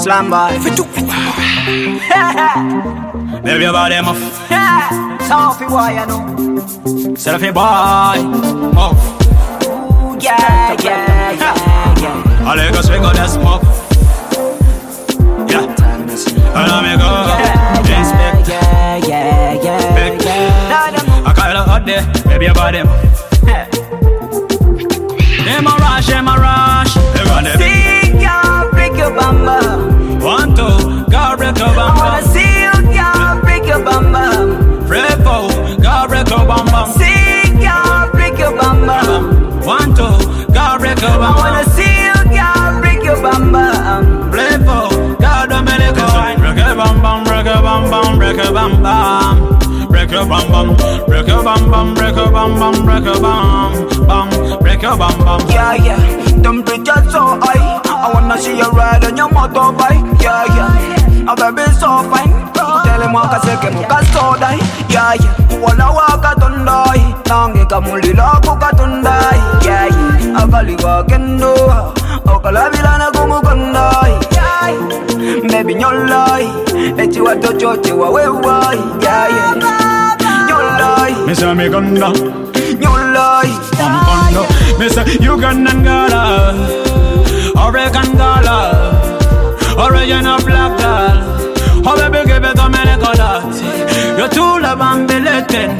Slam boy. Baby, your body muff. Sophie boy, you know. Selfie boy, muff. Ooh, yeah, yeah, yeah, yeah. I like a swing on this muff. Yeah. And I make a respect. Yeah, yeah, yeah, yeah. I call it hot day. Baby, your body muff. Them a rush, them a rush. They run them. See ya, break your bamba. 1, 2, God break your I wanna bamba. see ya, break your bamba. Pray for God break your bamba. See ya, break your bamba. 1, 2, God break your I wanna bamba. see ya, break your bamba. Pray for God don't make it go. Break your bam bam, break your bam bam, break your bam bam. Break your bam bam, break your bam bam, break your bam bam, break your bam bam, break your bam bam. Yeah, yeah, temperature so high. I wanna see you ride on your motorbike. Yeah, yeah, a baby so fine. Tell him waka seke muka so die. Yeah, yeah, wala waka tundai. Nangi kamulila kuka tundai. Yeah, yeah, akali wakendo. Okala bilana kumukondai. Yeah, baby nyolai. Eti wato choche wa wewai. Yeah, yeah, nyolai. Misa me gonna, Nyolai. gonna. Misa Ugandan gala, Oregon gala, original black girl. Oh baby, give it to me like that. You're too love and be letting.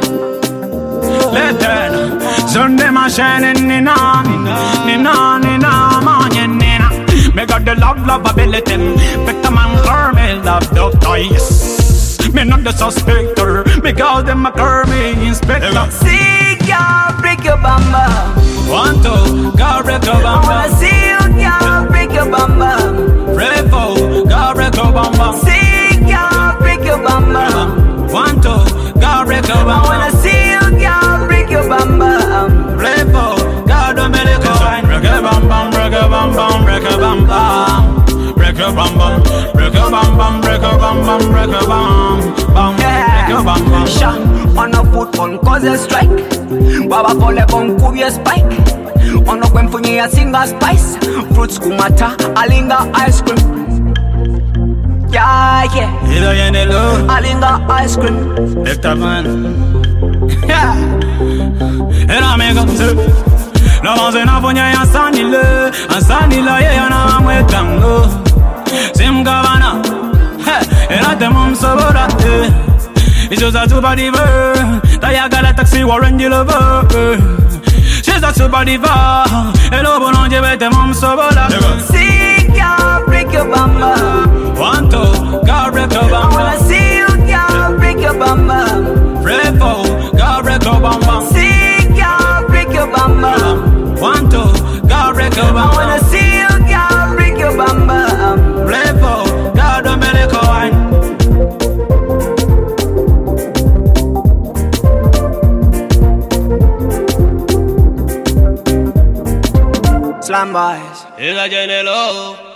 Sunday my shining nina, nina, nina, man, nina. Me got the love ability. Pick the man, girl, me love doctor, yes. Me not the suspector. Me call them a me inspector. See ya, break your bamba. 1, 2, God break your I wanna bamba. see you, ya, break your bamba. Pray for God break your bamba. See ya, break your bamba. 1, 2, God break your I wanna bamba. see you, ya, break your bamba. Pray for God don't make it go. Break your bam bam, break your bam bam, break your bam bam. Break your bam bam, break your bam bam, break your bam bam, break your bam bam, break your bam bam. Sha, on a foot on cause a strike. Baba fole bon kubye spike. On a kwen funye a singa spice. Fruits kumata, alinga ice cream. Yeah, yeah, Either you need love, alinga ice cream. lift up man. Yeah, and I make up too. No one's enough when you're and sunny la yeah, na mwe tango. Sim gavana, and at the mum so that it's just a super diva. Taya got a taxi warren you love her. She's a super diva. Hello, bon je vais te mum so that. See ya, break your bamba. 1, 2, God break your I wanna bamba. see you, ya, break your bamba. Pray for God break your bamba. See ya, break your bamba. 1, 2, God break your I bamba. wanna see you, ya, break your bamba. Pray for God don't make it go. Slam boys. Ella llena el ojo.